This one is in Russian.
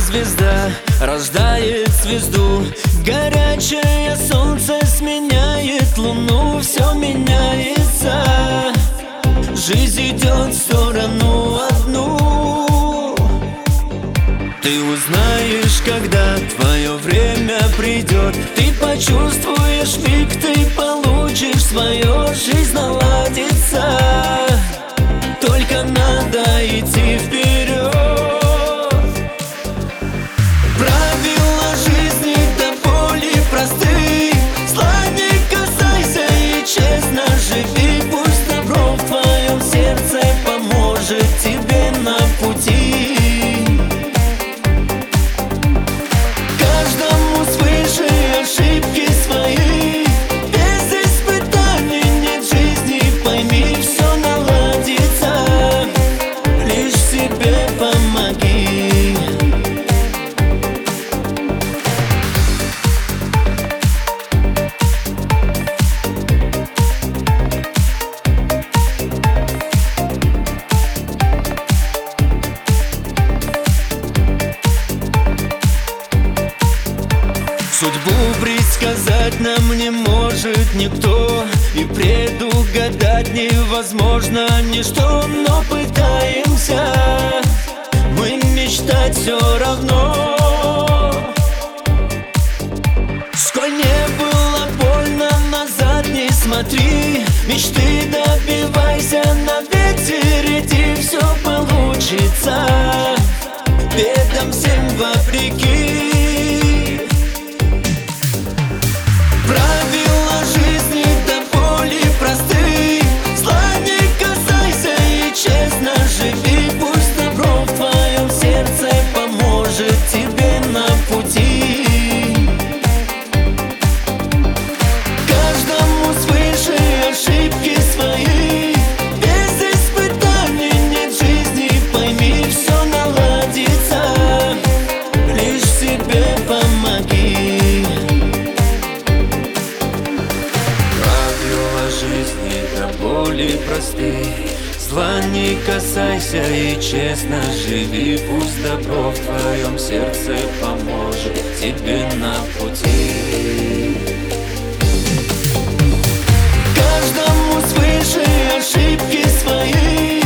звезда рождает звезду, горячее солнце сменяет луну, все меняется, жизнь идет в сторону одну. Ты узнаешь, когда твое время придет, ты почувствуешь миг, ты получишь свое, жизнь наладится, только надо идти вперед. Правила жизни до боли просты, зла не касайся и честно живи, пусть добро в твоем сердце поможет тебе на пути. Каждому свыше ошибки свои, без испытаний нет жизни, пойми, все наладится, лишь себе помоги. Судьбу предсказать нам не может никто, и предугадать невозможно ничто, но пытаемся мы мечтать все равно. Сколь не было больно, назад не смотри, мечты добивайся, на ветер иди, все получится, бедам всем вопреки. Правила жизни до боли просты, зла не касайся и честно живи, пусть добро в твоем сердце поможет тебе на пути. Каждому свыше ошибки свои, без испытаний нет жизни, пойми, все наладится, лишь себе помоги. Жизни до боли просты, зла не касайся и честно живи, пусть добро в твоем сердце поможет тебе на пути. Каждому свыше ошибки свои,